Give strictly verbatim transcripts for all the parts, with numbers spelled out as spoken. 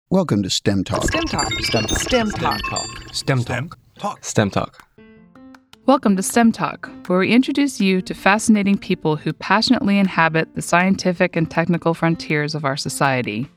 Welcome to STEM Talk. STEM Talk. STEM Talk. STEM STEM Talk. Talk. STEM Talk. Talk. STEM Talk. Welcome to STEM Talk, where we introduce you to fascinating people who passionately inhabit the scientific and technical frontiers of our society.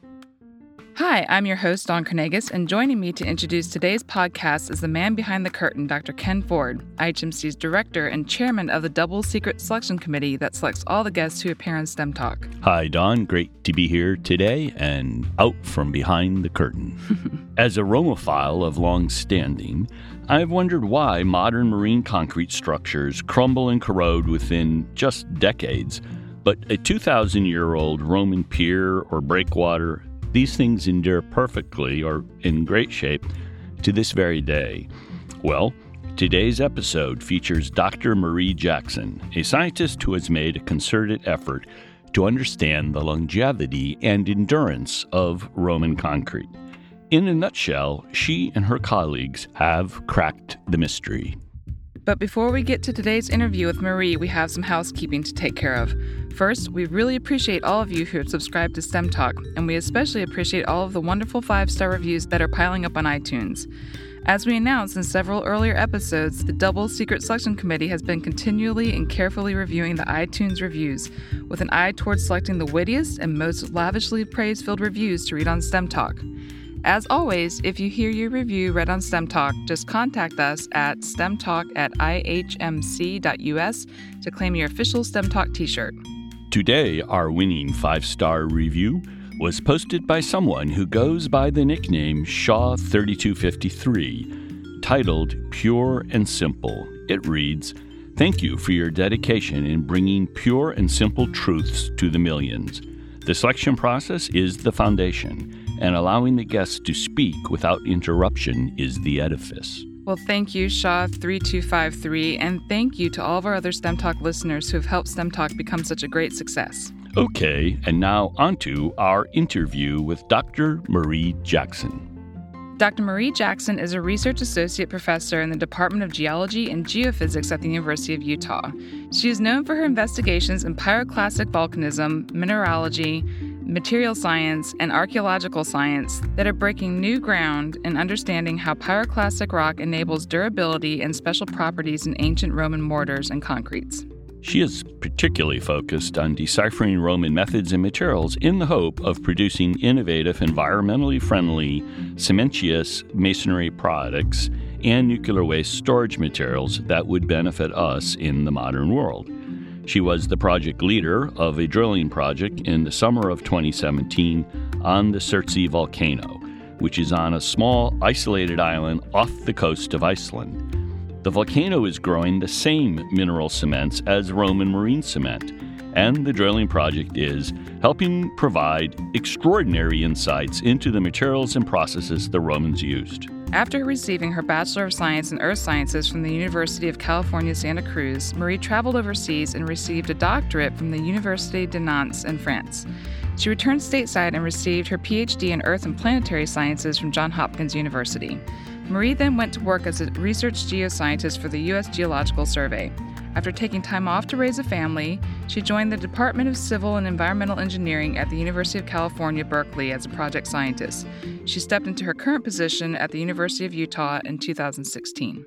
Hi, I'm your host, Dawn Carnegas, and joining me to introduce today's podcast is the man behind the curtain, Doctor Ken Ford, I H M C's director and chairman of the Double Secret Selection Committee that selects all the guests who appear on STEM Talk. Hi, Don. Great to be here today and out from behind the curtain. As a Romophile of long standing, I've wondered why modern marine concrete structures crumble and corrode within just decades, but a two thousand year old Roman pier or breakwater, these things endure perfectly or in great shape to this very day. Well, today's episode features Doctor Marie Jackson, a scientist who has made a concerted effort to understand the longevity and endurance of Roman concrete. In a nutshell, she and her colleagues have cracked the mystery. But before we get to today's interview with Marie, we have some housekeeping to take care of. First, we really appreciate all of you who have subscribed to STEM Talk, and we especially appreciate all of the wonderful five-star reviews that are piling up on iTunes. As we announced in several earlier episodes, the Double Secret Selection Committee has been continually and carefully reviewing the iTunes reviews, with an eye towards selecting the wittiest and most lavishly praise-filled reviews to read on STEM Talk. As always, if you hear your review read on STEM Talk, just contact us at stemtalk at i h m c dot u s to claim your official STEM Talk t-shirt. Today, our winning five-star review was posted by someone who goes by the nickname Shaw thirty-two fifty-three, titled Pure and Simple. It reads, "Thank you for your dedication in bringing pure and simple truths to the millions. The selection process is the foundation, and allowing the guests to speak without interruption is the edifice." Well, thank you, Shaw thirty-two fifty-three, and thank you to all of our other STEM Talk listeners who have helped STEM Talk become such a great success. Okay, and now on to our interview with Doctor Marie Jackson. Doctor Marie Jackson is a research associate professor in the Department of Geology and Geophysics at the University of Utah. She is known for her investigations in pyroclastic volcanism, mineralogy, material science, and archaeological science that are breaking new ground in understanding how pyroclastic rock enables durability and special properties in ancient Roman mortars and concretes. She is particularly focused on deciphering Roman methods and materials in the hope of producing innovative, environmentally friendly, cementitious masonry products and nuclear waste storage materials that would benefit us in the modern world. She was the project leader of a drilling project in the summer of twenty seventeen on the Surtsey volcano, which is on a small, isolated island off the coast of Iceland. The volcano is growing the same mineral cements as Roman marine cement, and the drilling project is helping provide extraordinary insights into the materials and processes the Romans used. After receiving her Bachelor of Science in Earth Sciences from the University of California, Santa Cruz, Marie traveled overseas and received a doctorate from the Université de Nantes in France. She returned stateside and received her P H D in Earth and Planetary Sciences from Johns Hopkins University. Marie then went to work as a research geoscientist for the U S Geological Survey. After taking time off to raise a family, she joined the Department of Civil and Environmental Engineering at the University of California, Berkeley as a project scientist. She stepped into her current position at the University of Utah in two thousand sixteen.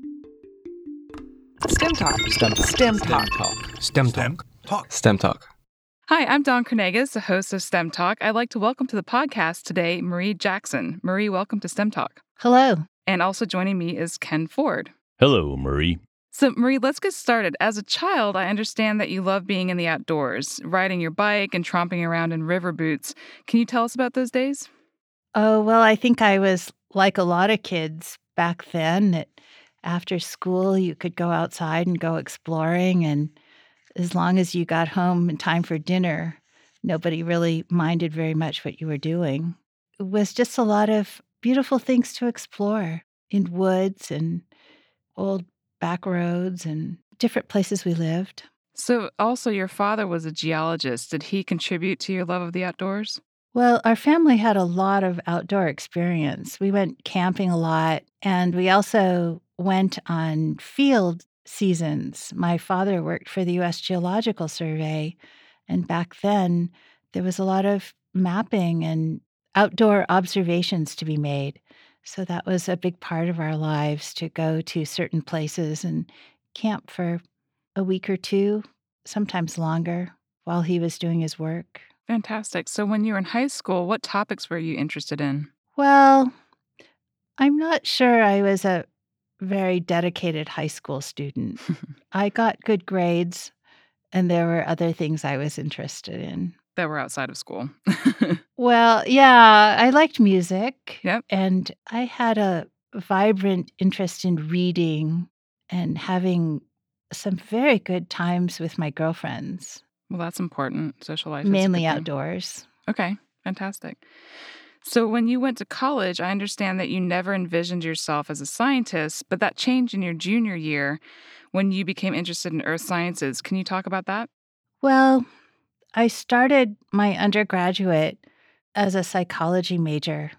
STEM Talk. STEM Talk. STEM Talk. STEM Talk. Talk. STEM Talk. Hi, I'm Dawn Carnegas, the host of STEM Talk. I'd like to welcome to the podcast today Marie Jackson. Marie, welcome to STEM Talk. Hello. And also joining me is Ken Ford. Hello, Marie. So, Marie, let's get started. As a child, I understand that you love being in the outdoors, riding your bike and tromping around in river boots. Can you tell us about those days? Oh, well, I think I was like a lot of kids back then, that after school you could go outside and go exploring, and as long as you got home in time for dinner, nobody really minded very much what you were doing. It was just a lot of beautiful things to explore in woods and old back roads and different places we lived. So also your father was a geologist. Did he contribute to your love of the outdoors? Well, our family had a lot of outdoor experience. We went camping a lot, and we also went on field seasons. My father worked for the U S Geological Survey, and back then there was a lot of mapping and outdoor observations to be made. So that was a big part of our lives, to go to certain places and camp for a week or two, sometimes longer, while he was doing his work. Fantastic. So when you were in high school, what topics were you interested in? Well, I'm not sure I was a very dedicated high school student. I got good grades, and there were other things I was interested in. That were outside of school. Well, yeah, I liked music. Yep. And I had a vibrant interest in reading and having some very good times with my girlfriends, Well, that's important. Social life is a mainly good thing. outdoors. Okay, fantastic. So when you went to college, I understand that you never envisioned yourself as a scientist, but that changed in your junior year when you became interested in earth sciences. Can you talk about that? Well, I started my undergraduate as a psychology major,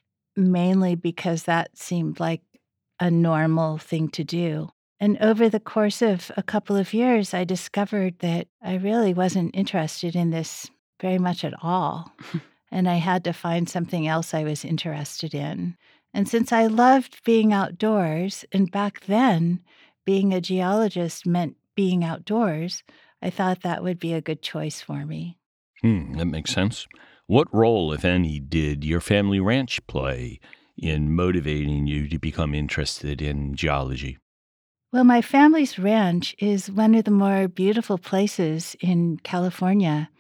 mainly because that seemed like a normal thing to do. And over the course of a couple of years, I discovered that I really wasn't interested in this very much at all. And I had to find something else I was interested in. And since I loved being outdoors, and back then, being a geologist meant being outdoors, I thought that would be a good choice for me. Hmm, that makes sense. What role, if any, did your family ranch play in motivating you to become interested in geology? Well, my family's ranch is one of the more beautiful places in California.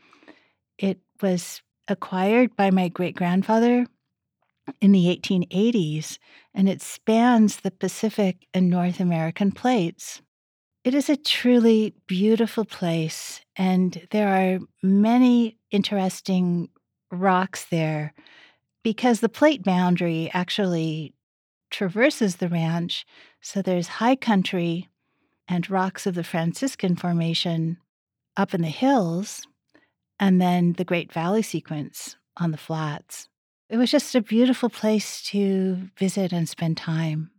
It was acquired by my great-grandfather in the eighteen eighties, and it spans the Pacific and North American plates. It is a truly beautiful place, and there are many interesting rocks there because the plate boundary actually traverses the ranch. So there's high country and rocks of the Franciscan Formation up in the hills, and then the Great Valley Sequence on the flats. It was just a beautiful place to visit and spend time.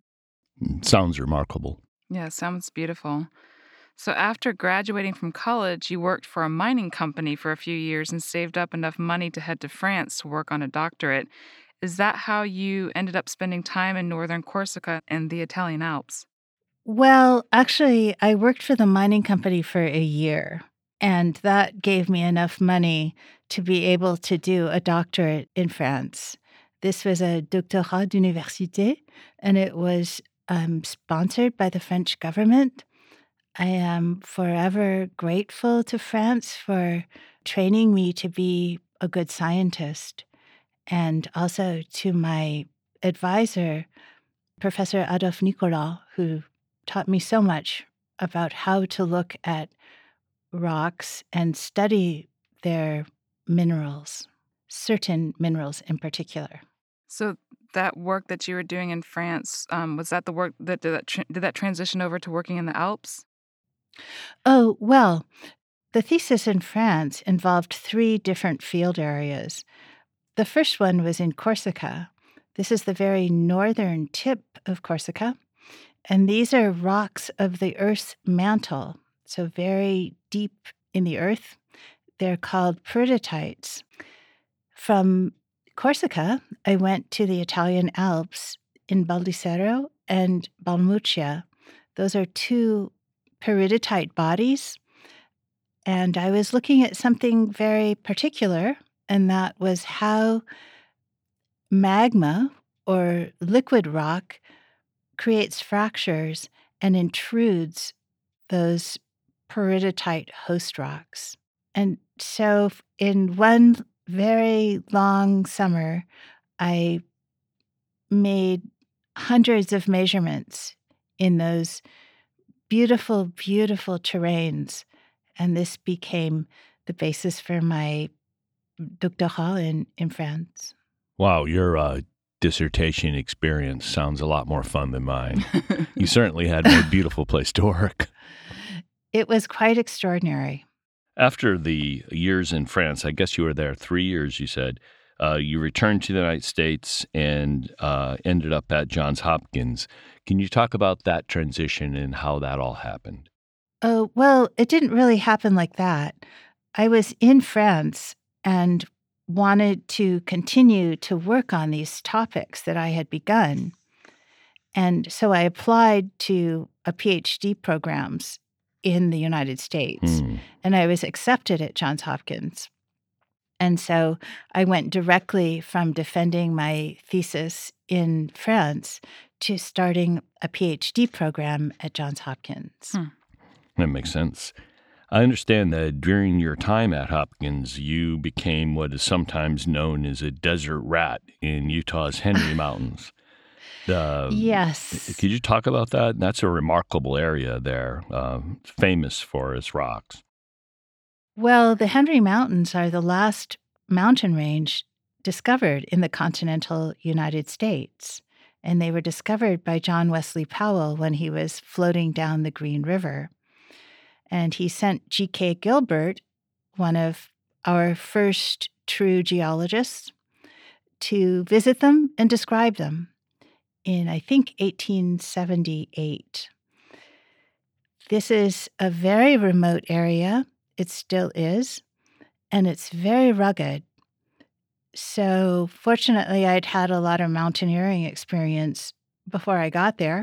Sounds remarkable. Yeah, sounds beautiful. So after graduating from college, you worked for a mining company for a few years and saved up enough money to head to France to work on a doctorate. Is that how you ended up spending time in northern Corsica and the Italian Alps? Well, actually, I worked for the mining company for a year, and that gave me enough money to be able to do a doctorate in France. This was a doctorat d'université, and it was um, sponsored by the French government. I am forever grateful to France for training me to be a good scientist, and also to my advisor, Professor Adolphe Nicolas, who taught me so much about how to look at rocks and study their minerals, certain minerals in particular. So that work that you were doing in France, um, was that the work that did that, tra- did that transition over to working in the Alps? Oh, well, the thesis in France involved three different field areas. The first one was in Corsica. This is the very northern tip of Corsica, and these are rocks of the Earth's mantle, so very deep in the earth. They're called peridotite. From Corsica, I went to the Italian Alps in Baldissero and Balmuccia. Those are two peridotite bodies, and I was looking at something very particular, and that was how magma or liquid rock creates fractures and intrudes those peridotite host rocks. And so in one very long summer, I made hundreds of measurements in those beautiful, beautiful terrains. And this became the basis for my doctorat in, in France. Wow, your uh, dissertation experience sounds a lot more fun than mine. You certainly had a beautiful place to work. It was quite extraordinary. After the years in France, I guess you were there three years, you said, uh, you returned to the United States and uh, ended up at Johns Hopkins. Can you talk about that transition and how that all happened? Oh, well, it didn't really happen like that. I was in France, and wanted to continue to work on these topics that I had begun. And so I applied to a PhD programs in the United States, Hmm. and I was accepted at Johns Hopkins. And so I went directly from defending my thesis in France to starting a PhD program at Johns Hopkins. Hmm. That makes sense. I understand that during your time at Hopkins, you became what is sometimes known as a desert rat in Utah's Henry Mountains. Uh, Yes. Could you talk about that? That's a remarkable area there, uh, famous for its rocks. Well, the Henry Mountains are the last mountain range discovered in the continental United States, and they were discovered by John Wesley Powell when he was floating down the Green River. And he sent G K Gilbert, one of our first true geologists, to visit them and describe them in, I think, eighteen seventy-eight. This is a very remote area. It still is, and it's very rugged. So fortunately, I'd had a lot of mountaineering experience before I got there,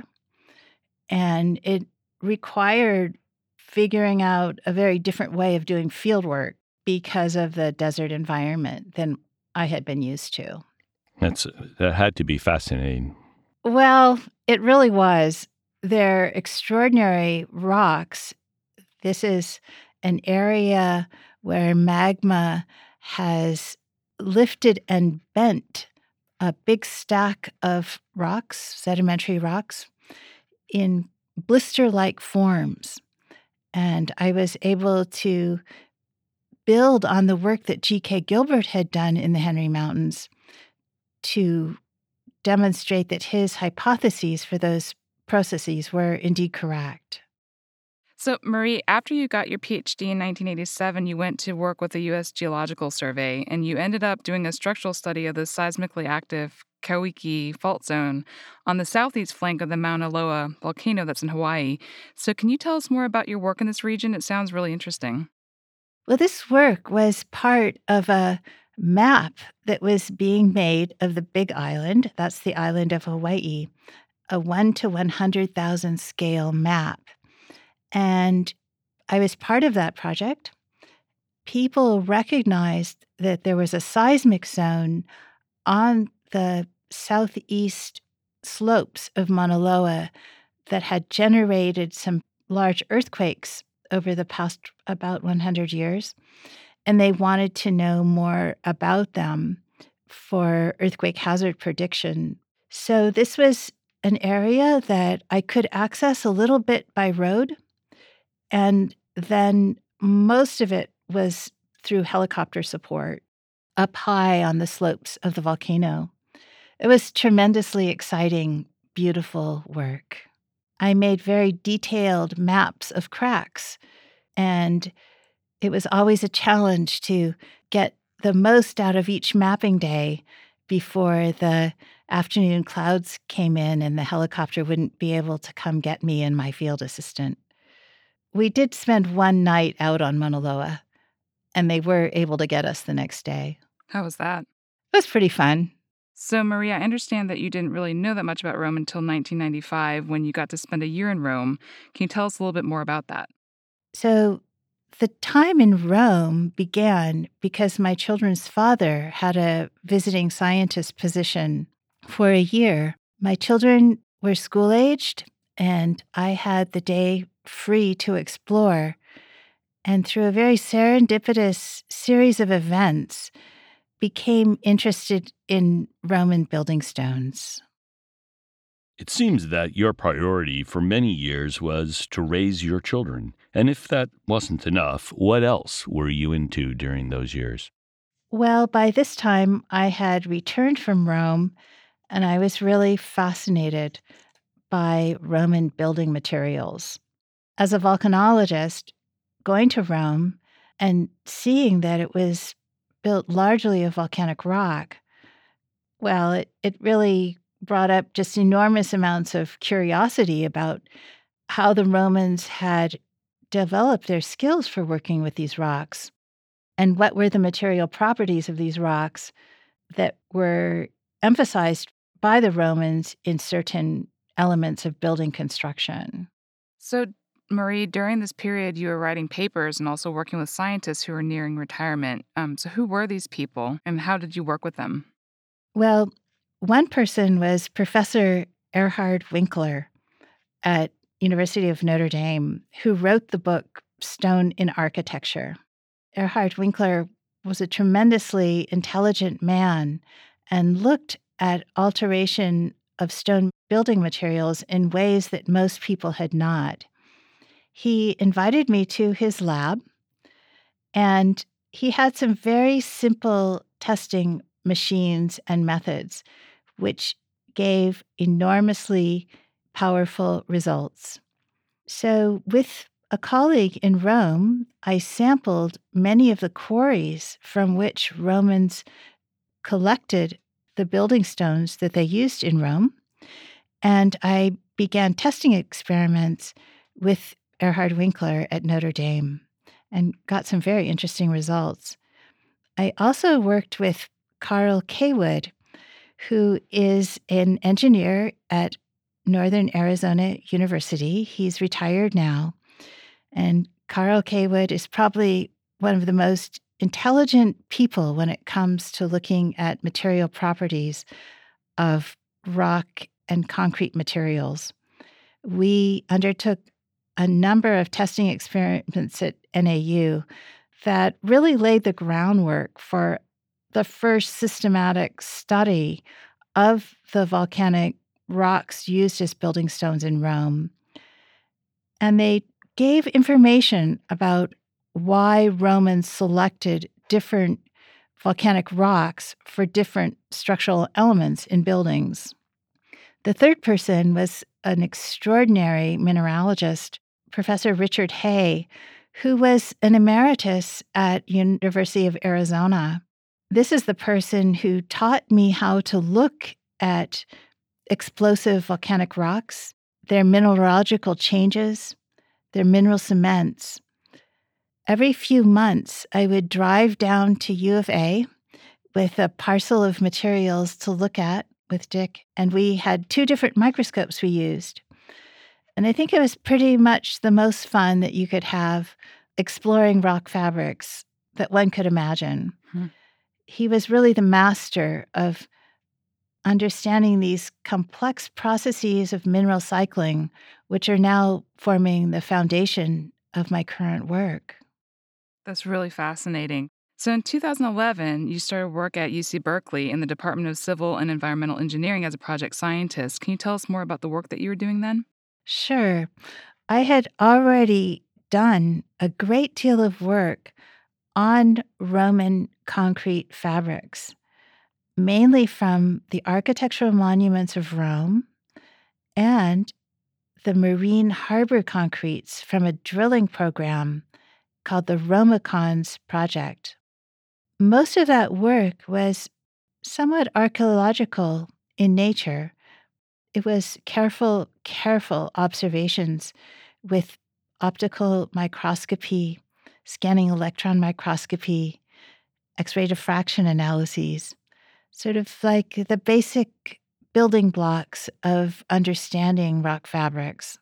and it required figuring out a very different way of doing field work because of the desert environment than I had been used to. That's that had to be fascinating. Well, it really was. They're extraordinary rocks. This is an area where magma has lifted and bent a big stack of rocks, sedimentary rocks, in blister-like forms. And I was able to build on the work that G K Gilbert had done in the Henry Mountains to demonstrate that his hypotheses for those processes were indeed correct. So, Marie, after you got your PhD in nineteen eighty-seven, you went to work with the U S Geological Survey, and you ended up doing a structural study of the seismically active Kawiki Fault Zone on the southeast flank of the Mauna Loa volcano that's in Hawaii. So can you tell us more about your work in this region? It sounds really interesting. Well, this work was part of a map that was being made of the Big Island. That's the island of Hawaii, a one to one hundred thousand scale map. And I was part of that project. People recognized that there was a seismic zone on the southeast slopes of Mauna Loa that had generated some large earthquakes over the past about one hundred years. And they wanted to know more about them for earthquake hazard prediction. So this was an area that I could access a little bit by road, and then most of it was through helicopter support up high on the slopes of the volcano. It was tremendously exciting, beautiful work. I made very detailed maps of cracks, and it was always a challenge to get the most out of each mapping day before the afternoon clouds came in and the helicopter wouldn't be able to come get me and my field assistant. We did spend one night out on Mauna Loa, and they were able to get us the next day. How was that? It was pretty fun. So, Maria, I understand that you didn't really know that much about Rome until nineteen ninety-five when you got to spend a year in Rome. Can you tell us a little bit more about that? So the time in Rome began because my children's father had a visiting scientist position for a year. My children were school-aged, and I had the day free to explore. And through a very serendipitous series of events, became interested in Roman building stones. It seems that your priority for many years was to raise your children. And if that wasn't enough, what else were you into during those years? Well, by this time, I had returned from Rome, and I was really fascinated by Roman building materials. As a volcanologist, going to Rome and seeing that it was built largely of volcanic rock, well, it, it really brought up just enormous amounts of curiosity about how the Romans had developed their skills for working with these rocks. and what were the material properties of these rocks that were emphasized by the Romans in certain elements of building construction. So, Marie, during this period, you were writing papers and also working with scientists who were nearing retirement. Um, so who were these people, and how did you work with them? Well, one person was Professor Erhard Winkler at University of Notre Dame, who wrote the book Stone in Architecture. Erhard Winkler was a tremendously intelligent man and looked at alteration of stone building materials in ways that most people had not. He invited me to his lab, and he had some very simple testing machines and methods, which gave enormously powerful results. So with a colleague in Rome, I sampled many of the quarries from which Romans collected the building stones that they used in Rome, and I began testing experiments with Erhard Winkler at Notre Dame and got some very interesting results. I also worked with Carl Cawood, who is an engineer at Northern Arizona University. He's retired now. And Carl Cawood is probably one of the most intelligent people when it comes to looking at material properties of rock and concrete materials. We undertook a number of testing experiments at N A U that really laid the groundwork for the first systematic study of the volcanic rocks used as building stones in Rome. And they gave information about why Romans selected different volcanic rocks for different structural elements in buildings. The third person was an extraordinary mineralogist, Professor Richard Hay, who was an emeritus at University of Arizona. This is the person who taught me how to look at explosive volcanic rocks, their mineralogical changes, their mineral cements. Every few months, I would drive down to U of A with a parcel of materials to look at with Dick, and we had two different microscopes we used. And I think it was pretty much the most fun that you could have exploring rock fabrics that one could imagine. Hmm. He was really the master of understanding these complex processes of mineral cycling, which are now forming the foundation of my current work. That's really fascinating. So in two thousand eleven, you started work at U C Berkeley in the Department of Civil and Environmental Engineering as a project scientist. Can you tell us more about the work that you were doing then? Sure. I had already done a great deal of work on Roman concrete fabrics, mainly from the architectural monuments of Rome and the marine harbor concretes from a drilling program called the Romacons Project. Most of that work was somewhat archaeological in nature. It was careful, careful observations with optical microscopy, scanning electron microscopy, X-ray diffraction analyses, sort of like the basic building blocks of understanding rock fabrics.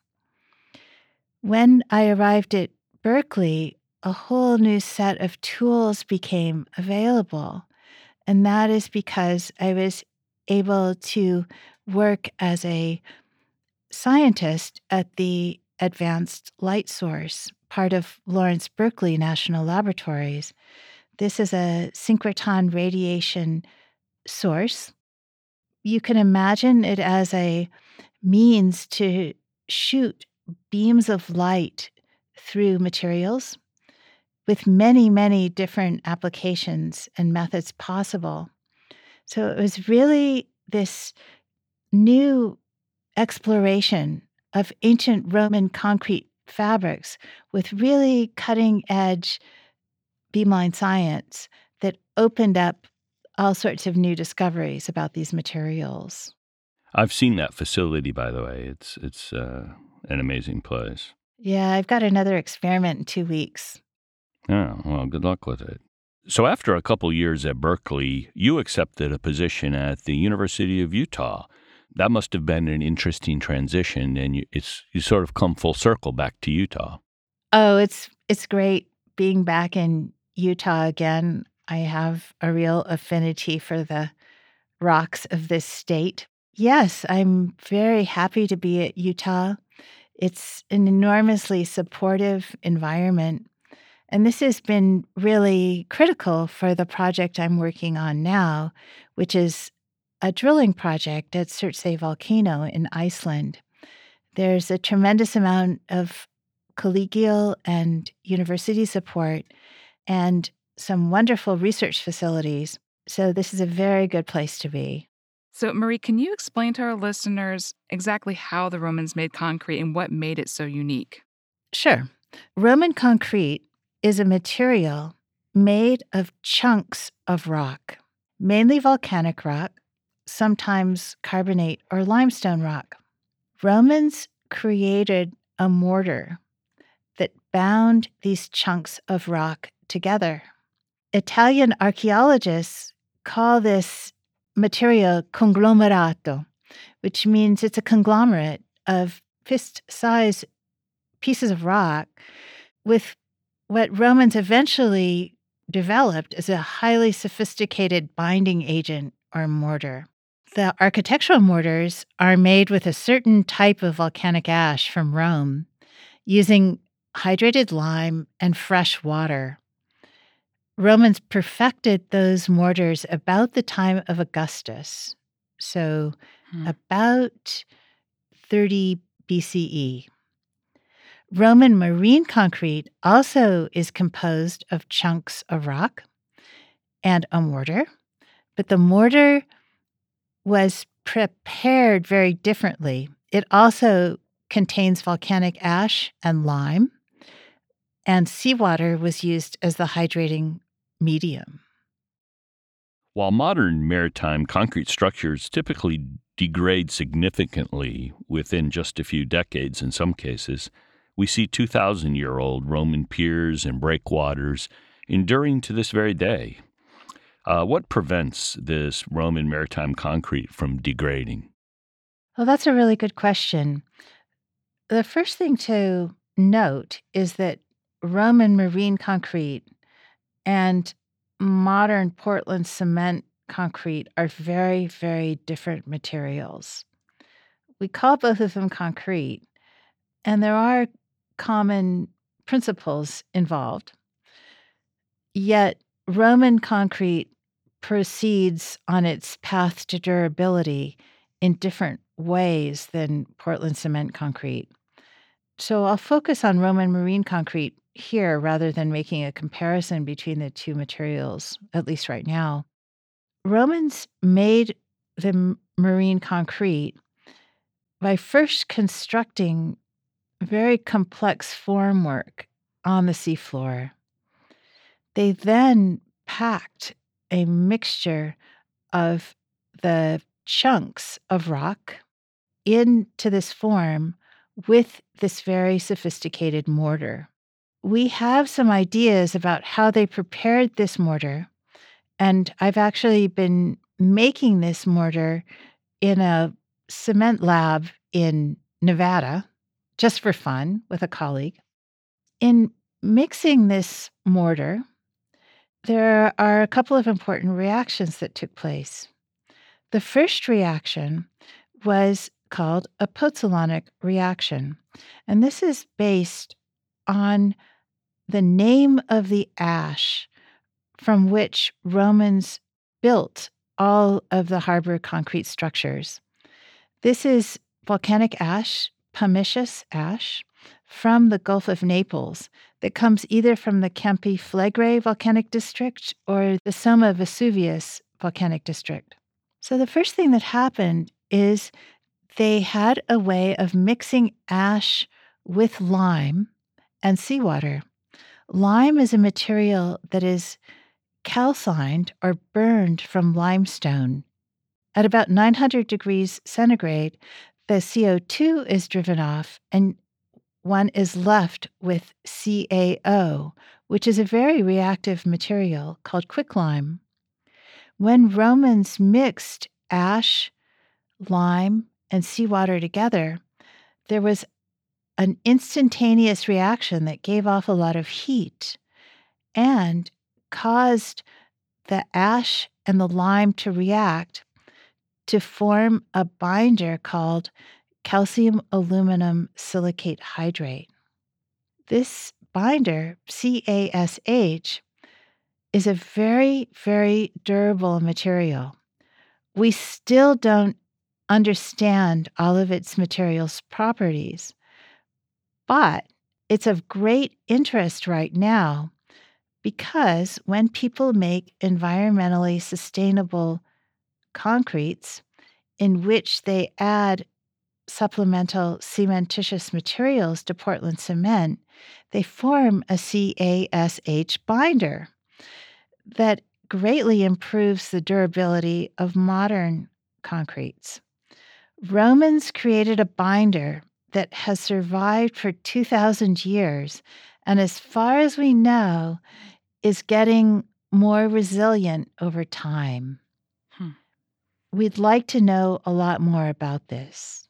When I arrived at Berkeley, a whole new set of tools became available, and that is because I was able to work as a scientist at the Advanced Light Source, part of Lawrence Berkeley National Laboratories. This is a synchrotron radiation source. You can imagine it as a means to shoot beams of light through materials with many, many different applications and methods possible. So it was really this new exploration of ancient Roman concrete fabrics with really cutting-edge beamline science that opened up all sorts of new discoveries about these materials. I've seen that facility, by the way. It's it's uh, an amazing place. Yeah, I've got another experiment in two weeks. Oh, well, good luck with it. So after a couple years at Berkeley, you accepted a position at the University of Utah. That must have been an interesting transition, and you, it's you sort of come full circle back to Utah. Oh, it's it's great being back in Utah again. I have a real affinity for the rocks of this state. Yes, I'm very happy to be at Utah. It's an enormously supportive environment. And this has been really critical for the project I'm working on now, which is a drilling project at Surtsey Volcano in Iceland. There's a tremendous amount of collegial and university support and some wonderful research facilities. So this is a very good place to be. So, Marie, can you explain to our listeners exactly how the Romans made concrete and what made it so unique? Sure. Roman concrete is a material made of chunks of rock, mainly volcanic rock, sometimes carbonate or limestone rock. Romans created a mortar that bound these chunks of rock together. Italian archaeologists call this material conglomerato, which means it's a conglomerate of fist-sized pieces of rock with what Romans eventually developed as a highly sophisticated binding agent or mortar. The architectural mortars are made with a certain type of volcanic ash from Rome, using hydrated lime and fresh water. Romans perfected those mortars about the time of Augustus, so hmm. about thirty B C E. Roman marine concrete also is composed of chunks of rock and a mortar, but the mortar was prepared very differently. It also contains volcanic ash and lime, and seawater was used as the hydrating medium. While modern maritime concrete structures typically degrade significantly within just a few decades in some cases, we see two thousand year old Roman piers and breakwaters enduring to this very day. Uh, what prevents this Roman maritime concrete from degrading? Well, that's a really good question. The first thing to note is that Roman marine concrete and modern Portland cement concrete are very, very different materials. We call both of them concrete, and there are common principles involved. Yet Roman concrete proceeds on its path to durability in different ways than Portland cement concrete. So I'll focus on Roman marine concrete here rather than making a comparison between the two materials, at least right now. Romans made the marine concrete by first constructing very complex formwork on the seafloor. They then packed a mixture of the chunks of rock into this form with this very sophisticated mortar. We have some ideas about how they prepared this mortar, and I've actually been making this mortar in a cement lab in Nevada, just for fun, with a colleague. In mixing this mortar, there are a couple of important reactions that took place. The first reaction was called a pozzolanic reaction, and this is based on the name of the ash from which Romans built all of the harbor concrete structures. This is volcanic ash, pumiceous ash, from the Gulf of Naples that comes either from the Campi Flegrei volcanic district or the Somma Vesuvius volcanic district. So the first thing that happened is they had a way of mixing ash with lime and seawater. Lime is a material that is calcined or burned from limestone. At about nine hundred degrees centigrade, the C O two is driven off and one is left with C A O, which is a very reactive material called quicklime. When Romans mixed ash, lime, and seawater together, there was an instantaneous reaction that gave off a lot of heat and caused the ash and the lime to react to form a binder called calcium aluminum silicate hydrate. This binder, C A S H, is a very, very durable material. We still don't understand all of its materials properties, but it's of great interest right now because when people make environmentally sustainable concretes in which they add supplemental cementitious materials to Portland cement, they form a C A S H binder that greatly improves the durability of modern concretes. Romans created a binder that has survived for two thousand years, and as far as we know, is getting more resilient over time. Hmm. We'd like to know a lot more about this.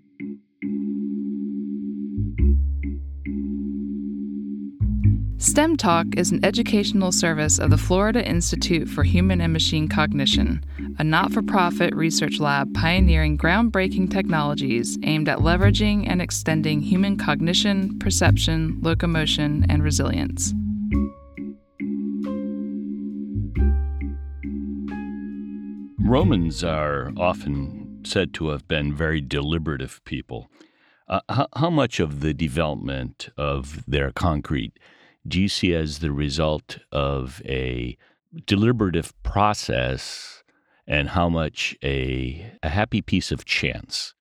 STEM Talk is an educational service of the Florida Institute for Human and Machine Cognition, a not-for-profit research lab pioneering groundbreaking technologies aimed at leveraging and extending human cognition, perception, locomotion, and resilience. Romans are often said to have been very deliberative people. Uh, how, how much of the development of their concrete do you see as the result of a deliberative process, and how much a, a happy piece of chance?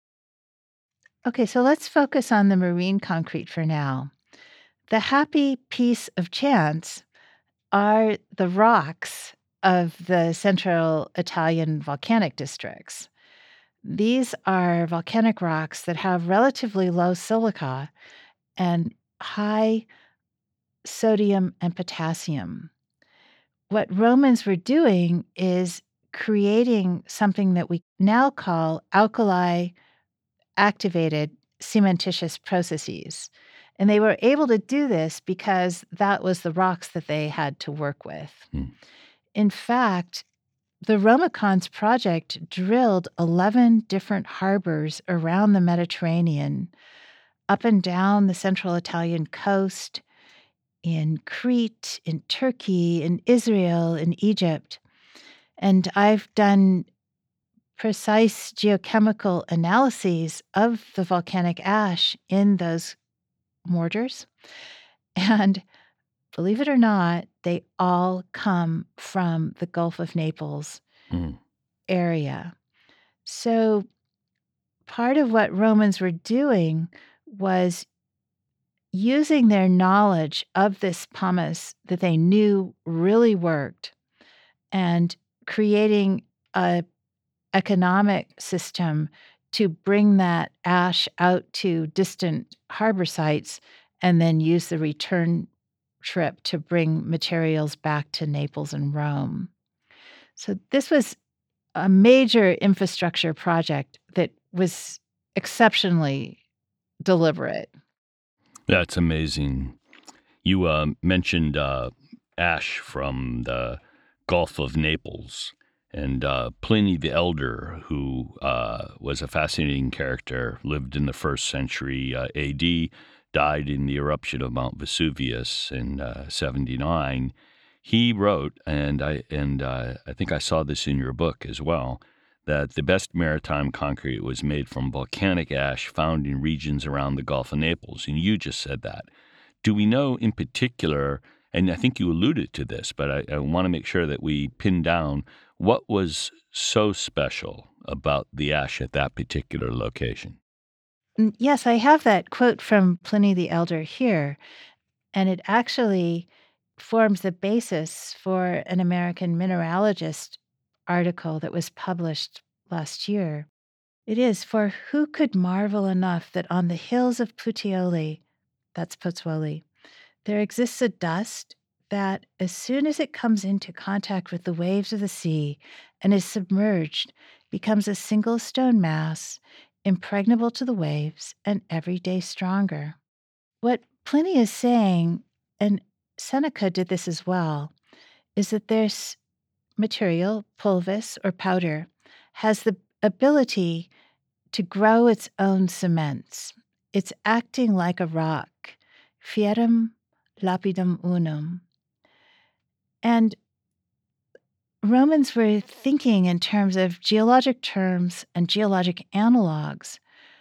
Okay, so let's focus on the marine concrete for now. The happy piece of chance are the rocks of the central Italian volcanic districts. These are volcanic rocks that have relatively low silica and high sodium and potassium. What Romans were doing is creating something that we now call alkali activated cementitious processes. And they were able to do this because that was the rocks that they had to work with. Hmm. In fact, the Romacons project drilled eleven different harbors around the Mediterranean, up and down the central Italian coast, in Crete, in Turkey, in Israel, in Egypt. And I've done precise geochemical analyses of the volcanic ash in those mortars. And believe it or not, they all come from the Gulf of Naples Mm. area. So part of what Romans were doing was using their knowledge of this pumice that they knew really worked and creating a economic system to bring that ash out to distant harbor sites and then use the return trip to bring materials back to Naples and Rome. So this was a major infrastructure project that was exceptionally deliberate. That's amazing. You uh, mentioned uh, ash from the Gulf of Naples, and uh, Pliny the Elder, who uh, was a fascinating character, lived in the first century uh, A D, died in the eruption of Mount Vesuvius in uh, seventy-nine. He wrote, and I and uh, I think I saw this in your book as well, that the best maritime concrete was made from volcanic ash found in regions around the Gulf of Naples. And you just said that. Do we know in particular, and I think you alluded to this, but I, I want to make sure that we pin down what was so special about the ash at that particular location? Yes, I have that quote from Pliny the Elder here, and it actually forms the basis for an American mineralogist article that was published last year. It is, for who could marvel enough that on the hills of Puteoli, that's Pozzuoli, there exists a dust that as soon as it comes into contact with the waves of the sea and is submerged, becomes a single stone mass, impregnable to the waves and every day stronger. What Pliny is saying, and Seneca did this as well, is that this material, pulvis or powder, has the ability to grow its own cements. It's acting like a rock, fierum lapidum unum. And Romans were thinking in terms of geologic terms and geologic analogs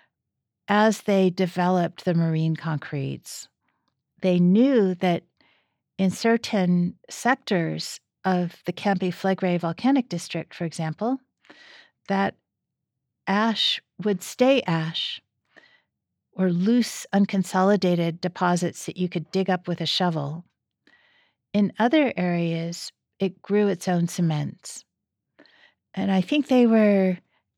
as they developed the marine concretes. They knew that in certain sectors of the Campi Flegrei volcanic district, for example, that ash would stay ash, or loose, unconsolidated deposits that you could dig up with a shovel. In other areas, it grew its own cements. And I think they were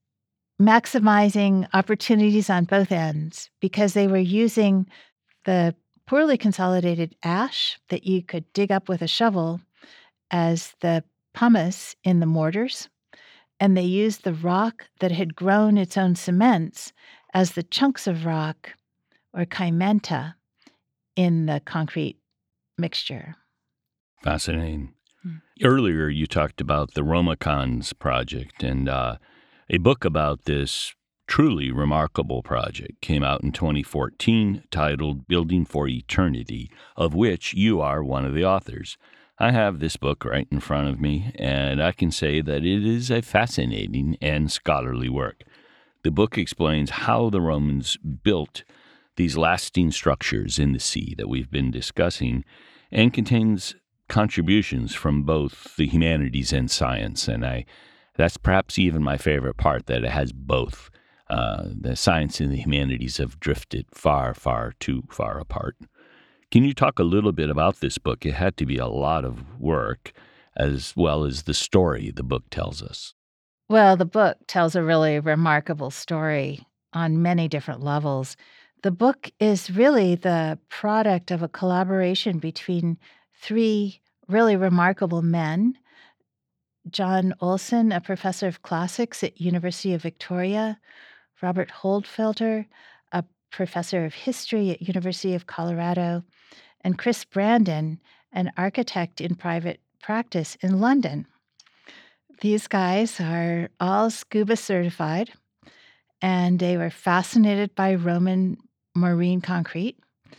maximizing opportunities on both ends because they were using the poorly consolidated ash that you could dig up with a shovel as the pumice in the mortars, and they used the rock that had grown its own cements as the chunks of rock or caimenta in the concrete mixture. Fascinating. Hmm. Earlier, you talked about the Romacons project, and uh, a book about this truly remarkable project came out in twenty fourteen titled Building for Eternity, of which you are one of the authors. I have this book right in front of me, and I can say that it is a fascinating and scholarly work. The book explains how the Romans built these lasting structures in the sea that we've been discussing, and contains contributions from both the humanities and science. And I that's perhaps even my favorite part, that it has both. Uh, the science and the humanities have drifted far, far too far apart. Can you talk a little bit about this book? It had to be a lot of work, as well as the story the book tells us. Well, the book tells a really remarkable story on many different levels. The book is really the product of a collaboration between three really remarkable men. John Olson, a professor of classics at University of Victoria, Robert Holdfelter, a professor of history at University of Colorado, and Chris Brandon, an architect in private practice in London. These guys are all scuba certified, and they were fascinated by Roman marine concrete,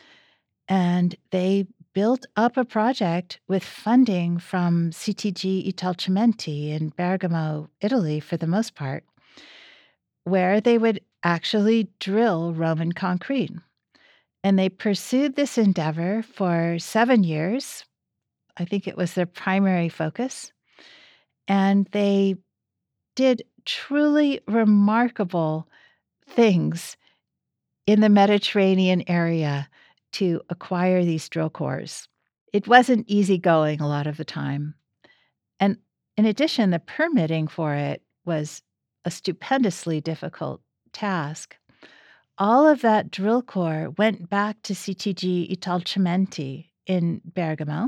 and they built up a project with funding from C T G Italcementi in Bergamo, Italy, for the most part, where they would actually drill Roman concrete. And they pursued this endeavor for seven years. I think it was their primary focus. And they did truly remarkable things in the Mediterranean area to acquire these drill cores. It wasn't easy going a lot of the time. And in addition, the permitting for it was a stupendously difficult task. All of that drill core went back to C T G Italcementi in Bergamo,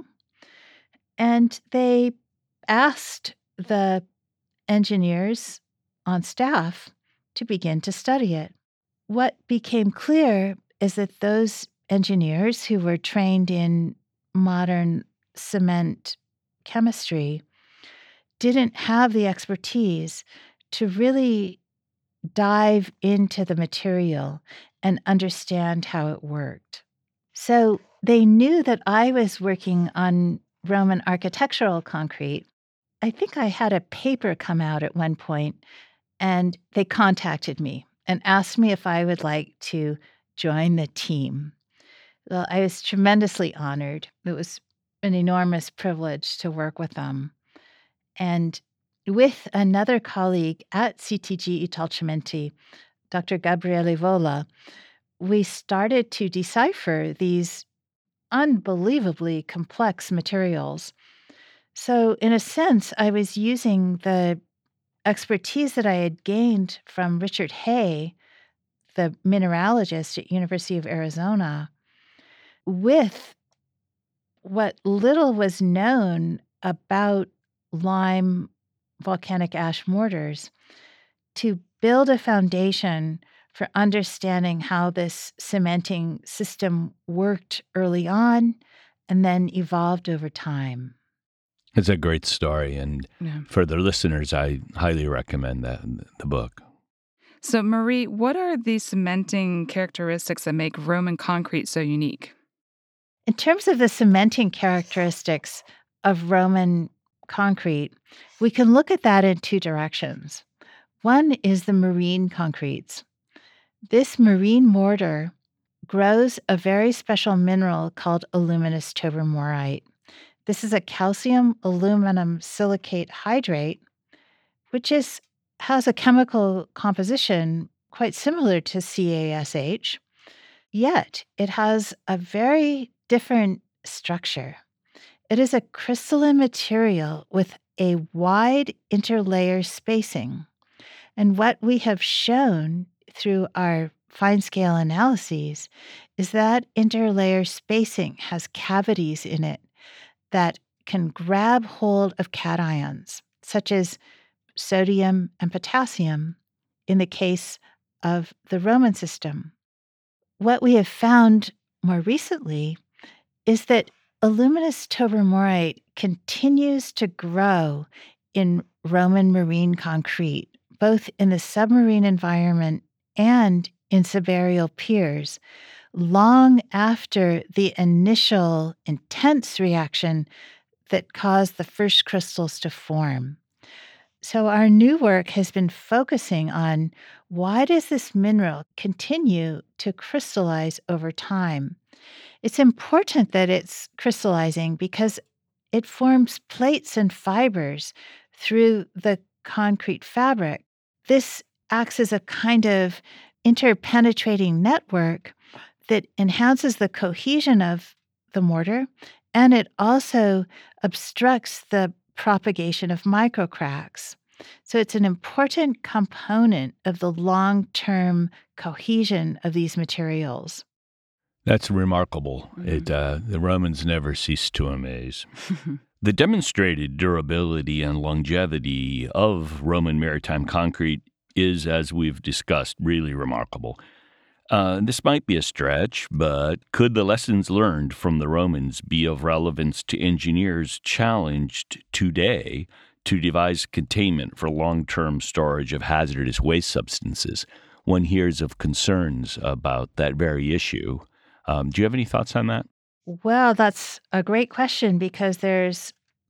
and they asked the engineers on staff to begin to study it. What became clear is that those engineers who were trained in modern cement chemistry didn't have the expertise to really dive into the material and understand how it worked. So they knew that I was working on Roman architectural concrete. I think I had a paper come out at one point, and they contacted me and asked me if I would like to join the team. Well, I was tremendously honored. It was an enormous privilege to work with them. And with another colleague at C T G Italcementi, Doctor Gabriele Vola, we started to decipher these unbelievably complex materials. So in a sense, I was using the expertise that I had gained from Richard Hay, the mineralogist at University of Arizona, with what little was known about lime volcanic ash mortars to build a foundation for understanding how this cementing system worked early on and then evolved over time. It's a great story, and Yeah. for the listeners, I highly recommend that the book. So, Marie, what are the cementing characteristics that make Roman concrete so unique? In terms of the cementing characteristics of Roman concrete, we can look at that in two directions. One is the marine concretes. This marine mortar grows a very special mineral called aluminous tobermorite. This is a calcium aluminum silicate hydrate, which is has a chemical composition quite similar to C A S H, yet it has a very different structure. It is a crystalline material with a wide interlayer spacing. And what we have shown through our fine-scale analyses is that interlayer spacing has cavities in it that can grab hold of cations, such as sodium and potassium in the case of the Roman system. What we have found more recently is that aluminous tobermorite continues to grow in Roman marine concrete, both in the submarine environment and in subaerial piers, long after the initial intense reaction that caused the first crystals to form. So our new work has been focusing on why does this mineral continue to crystallize over time? It's important that it's crystallizing because it forms plates and fibers through the concrete fabric. This acts as a kind of interpenetrating network that enhances the cohesion of the mortar, and it also obstructs the propagation of microcracks. So it's an important component of the long-term cohesion of these materials. That's remarkable. Mm-hmm. It uh, the Romans never ceased to amaze. The demonstrated durability and longevity of Roman maritime concrete is, as we've discussed, really remarkable. Uh, this might be a stretch, but could the lessons learned from the Romans be of relevance to engineers challenged today to devise containment for long-term storage of hazardous waste substances? One hears of concerns about that very issue. Um, do you have any thoughts on that? Well, that's a great question because there's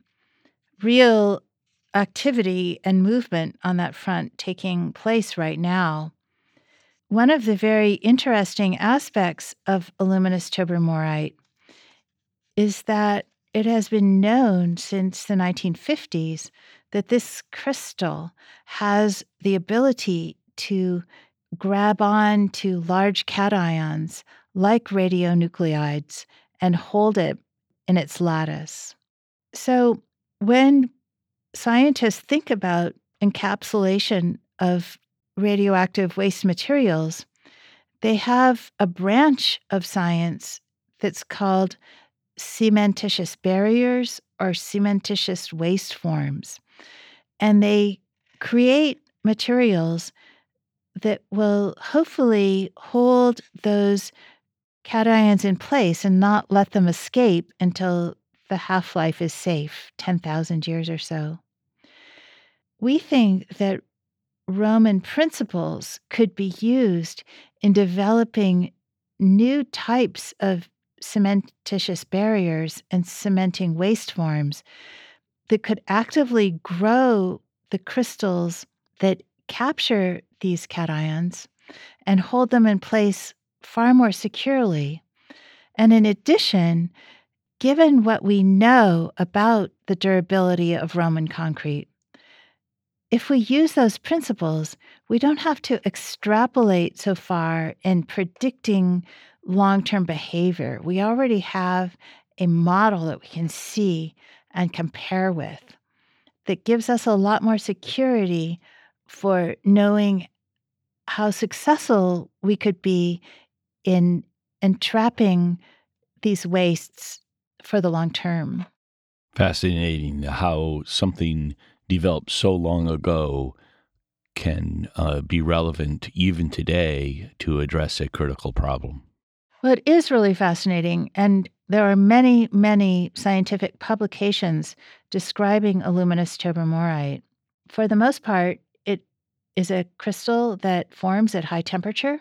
real activity and movement on that front taking place right now. One of the very interesting aspects of aluminous tobermorite is that it has been known since the nineteen fifties that this crystal has the ability to grab on to large cations like radionuclides and hold it in its lattice. So when scientists think about encapsulation of radioactive waste materials, they have a branch of science that's called cementitious barriers or cementitious waste forms. And they create materials that will hopefully hold those cations in place and not let them escape until the half-life is safe, ten thousand years or so. We think that Roman principles could be used in developing new types of cementitious barriers and cementing waste forms that could actively grow the crystals that capture these cations and hold them in place far more securely. And in addition, given what we know about the durability of Roman concrete, if we use those principles, we don't have to extrapolate so far in predicting long-term behavior. We already have a model that we can see and compare with that gives us a lot more security for knowing how successful we could be in entrapping these wastes for the long term. Fascinating how something developed so long ago can uh, be relevant even today to address a critical problem. Well, it is really fascinating. And there are many, many scientific publications describing aluminous tobermorite. For the most part, it is a crystal that forms at high temperature,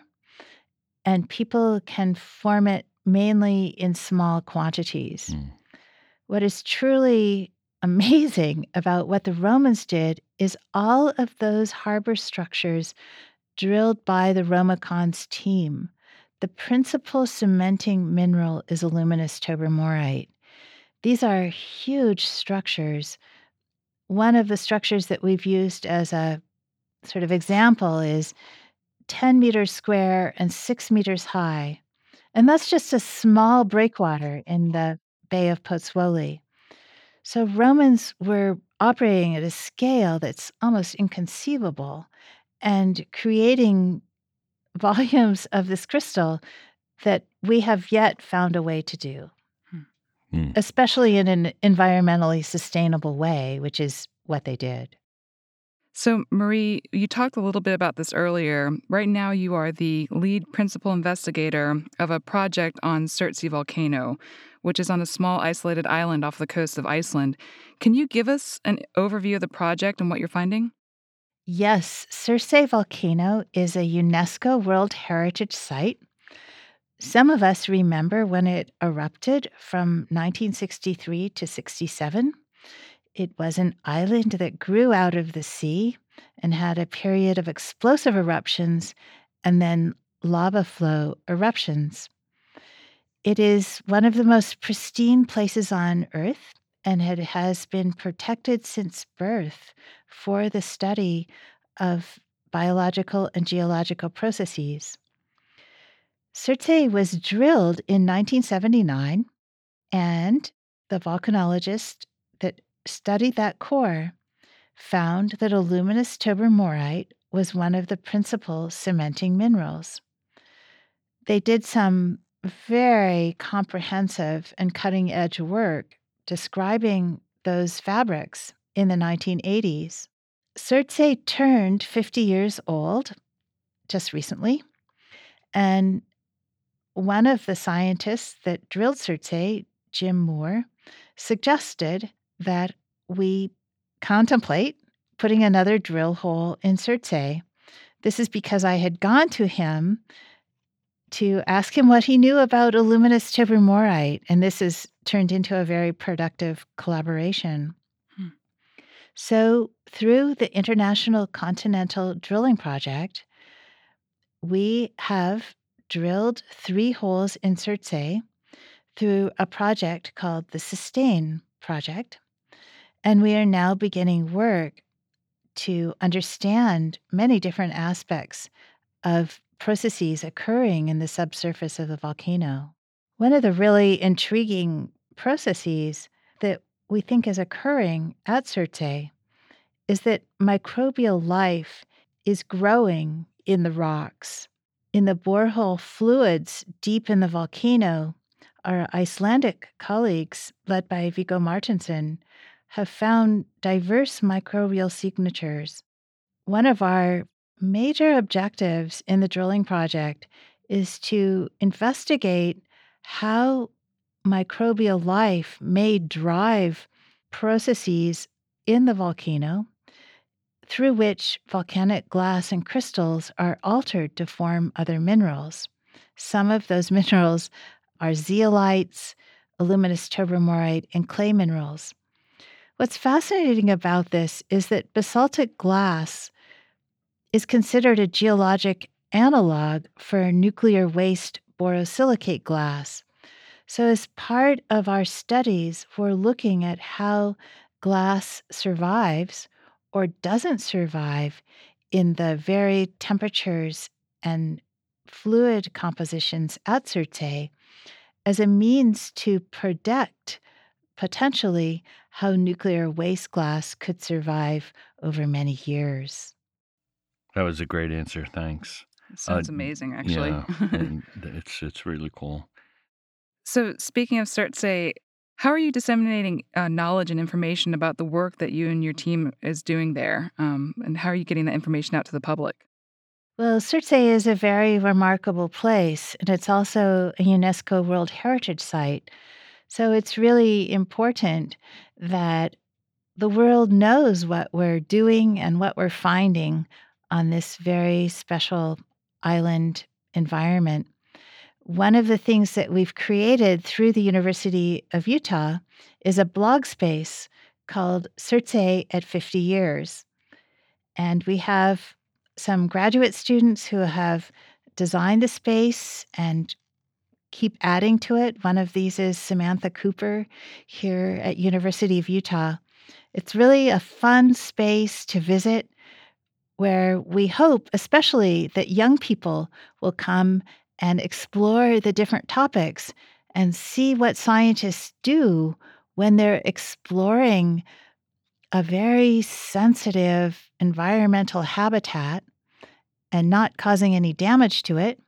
and people can form it mainly in small quantities. Mm. What is truly amazing about what the Romans did is all of those harbor structures drilled by the Romacons team. The principal cementing mineral is aluminous tobermorite. These are huge structures. One of the structures that we've used as a sort of example is ten meters square and six meters high. And that's just a small breakwater in the Bay of Pozzuoli. So Romans were operating at a scale that's almost inconceivable and creating volumes of this crystal that we have yet found a way to do, Hmm. especially in an environmentally sustainable way, which is what they did. So, Marie, you talked a little bit about this earlier. Right now, you are the lead principal investigator of a project on Surtsey volcano, which is on a small isolated island off the coast of Iceland. Can you give us an overview of the project and what you're finding? Yes, Surtsey volcano is a UNESCO World Heritage Site. Some of us remember when it erupted from nineteen sixty-three to sixty-seven. It was an island that grew out of the sea and had a period of explosive eruptions and then lava flow eruptions. It is one of the most pristine places on Earth, and it has been protected since birth for the study of biological and geological processes. Surtsey was drilled in nineteen seventy-nine, and the volcanologist that studied that core found that aluminous tobermorite was one of the principal cementing minerals. They did some very comprehensive and cutting-edge work describing those fabrics in the nineteen eighties. Surtsey turned fifty years old just recently, and one of the scientists that drilled Surtsey, Jim Moore, suggested that we contemplate putting another drill hole in Surtsey. This is because I had gone to him to ask him what he knew about aluminous tobermorite, and this has turned into a very productive collaboration. Hmm. So through the International Continental Drilling Project, we have drilled three holes in Surtsey through a project called the SUSTAIN project, and we are now beginning work to understand many different aspects of processes occurring in the subsurface of the volcano. One of the really intriguing processes that we think is occurring at Surtsey is that microbial life is growing in the rocks. In the borehole fluids deep in the volcano, our Icelandic colleagues, led by Viggo Martinsson, have found diverse microbial signatures. One of our major objectives in the drilling project is to investigate how microbial life may drive processes in the volcano through which volcanic glass and crystals are altered to form other minerals. Some of those minerals are zeolites, aluminous tobermorite, and clay minerals. What's fascinating about this is that basaltic glass is considered a geologic analog for nuclear waste borosilicate glass. So as part of our studies, we're looking at how glass survives or doesn't survive in the varied temperatures and fluid compositions at Surtsey as a means to predict potentially how nuclear waste glass could survive over many years. That was a great answer. Thanks. Sounds Uh, amazing, actually. Yeah, and it's it's really cool. So, speaking of Surtsey, How are you disseminating uh, knowledge and information about the work that you and your team is doing there? Um, and how are you getting that information out to the public? Well, Surtsey is a very remarkable place, and it's also a UNESCO World Heritage Site. So it's really important that the world knows what we're doing and what we're finding on this very special island environment. One of the things that we've created through the University of Utah is a blog space called Surtsey at fifty years. And we have some graduate students who have designed the space and keep adding to it. One of these is Samantha Cooper here at University of Utah. It's really a fun space to visit where we hope especially that young people will come and explore the different topics and see what scientists do when they're exploring a very sensitive environmental habitat and not causing any damage to it,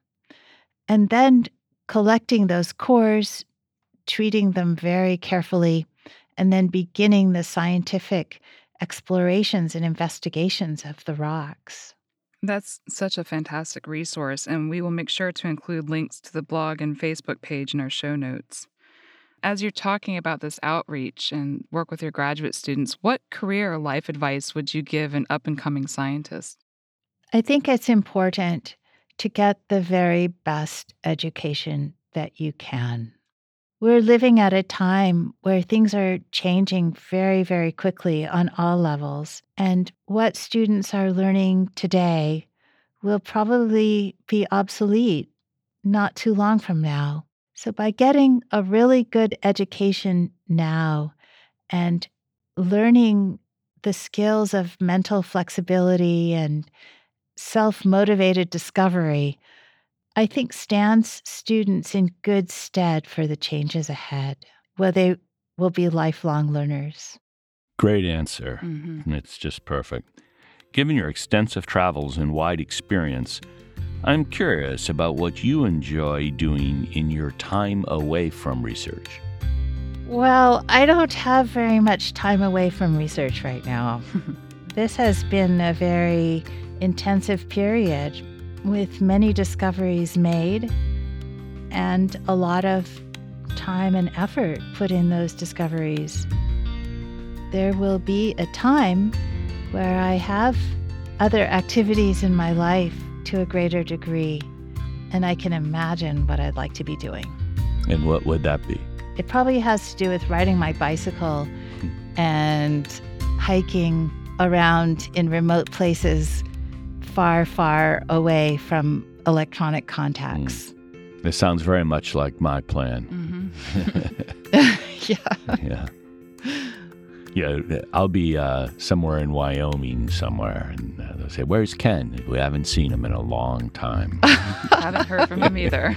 and then collecting those cores, treating them very carefully, and then beginning the scientific explorations and investigations of the rocks. That's such a fantastic resource, and we will make sure to include links to the blog and Facebook page in our show notes. As you're talking about this outreach and work with your graduate students, what career or life advice would you give an up-and-coming scientist? I think it's important to get the very best education that you can. We're living at a time where things are changing very, very quickly on all levels. And what students are learning today will probably be obsolete not too long from now. So by getting a really good education now and learning the skills of mental flexibility and self-motivated discovery, I think stands students in good stead for the changes ahead, where they will be lifelong learners. Great answer. Mm-hmm. And it's just perfect. Given your extensive travels and wide experience, I'm curious about what you enjoy doing in your time away from research. Well, I don't have very much time away from research right now. This has been a very intensive period with many discoveries made and a lot of time and effort put in those discoveries. There will be a time where I have other activities in my life to a greater degree, and I can imagine what I'd like to be doing. And what would that be? It probably has to do with riding my bicycle and hiking around in remote places far, far away from electronic contacts. Mm. This sounds very much like my plan. Mm-hmm. Yeah. Yeah. Yeah, I'll be uh, somewhere in Wyoming somewhere, and uh, they'll say, "Where's Ken? We haven't seen him in a long time." Haven't heard from him either.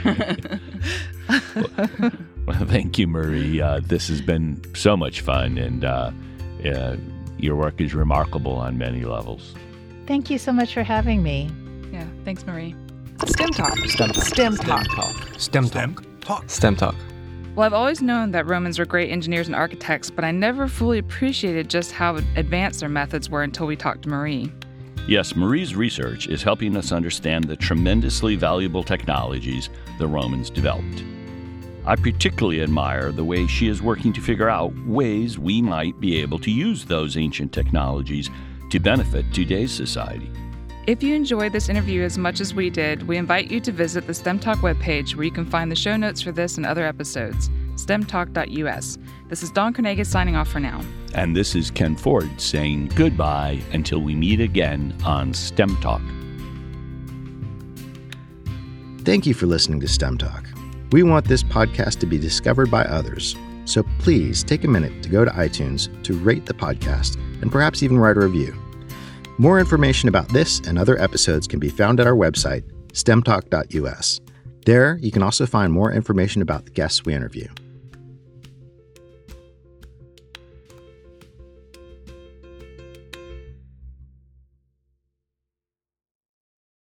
well, well, thank you, Marie. Uh, this has been so much fun, and uh, uh, your work is remarkable on many levels. Thank you so much for having me. Yeah, thanks, Marie. STEM Talk. STEM Talk. STEM Talk. STEM Talk. STEM Talk. Well, I've always known that Romans were great engineers and architects, but I never fully appreciated just how advanced their methods were until we talked to Marie. Yes, Marie's research is helping us understand the tremendously valuable technologies the Romans developed. I particularly admire the way she is working to figure out ways we might be able to use those ancient technologies to benefit today's society. If you enjoyed this interview as much as we did, we invite you to visit the STEM Talk webpage where you can find the show notes for this and other episodes, stem talk dot u s. This is Dawn Carnegie signing off for now. And this is Ken Ford saying goodbye until we meet again on STEM Talk. Thank you for listening to STEM Talk. We want this podcast to be discovered by others, so please take a minute to go to iTunes to rate the podcast and perhaps even write a review. More information about this and other episodes can be found at our website, stem talk dot u s. There, you can also find more information about the guests we interview.